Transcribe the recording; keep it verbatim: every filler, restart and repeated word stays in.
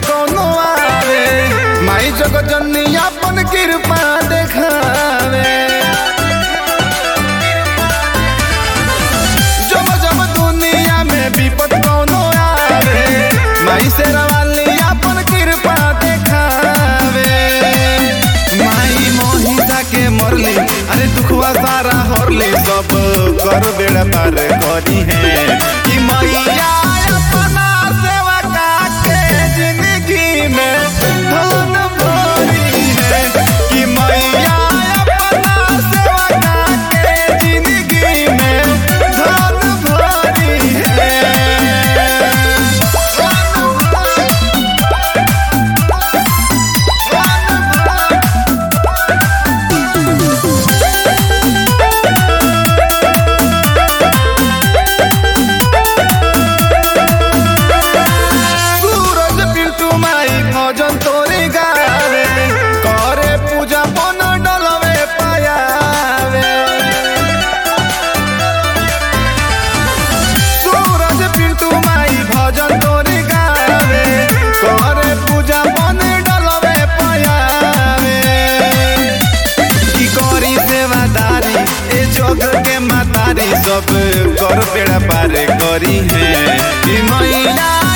कोनो आवे, माई जगत जननी अपन कृपा देखावे। जब जब दुनिया में विपद कोनो आवे, माई शेरावाली अपन कृपा देखावे। माई मोहिता के मरली, अरे दुखवा सारा हरली, सब कर बेड़ा पार करी है कि मैया अपना सेवा काके जिंदगी में धन भरी है कि मैया अपना सेवा काके जिंदगी में धन भरी है। भजन तोरी गावे, करे पूजा पन डलवे पायावे। सूरज पिंटू माई भजन तोरी गावे, करे पूजा पन डलवे पायावे। की करी सेवादारी ए जग के मातारी, सब कर बेड़ा पार करी है कि मैया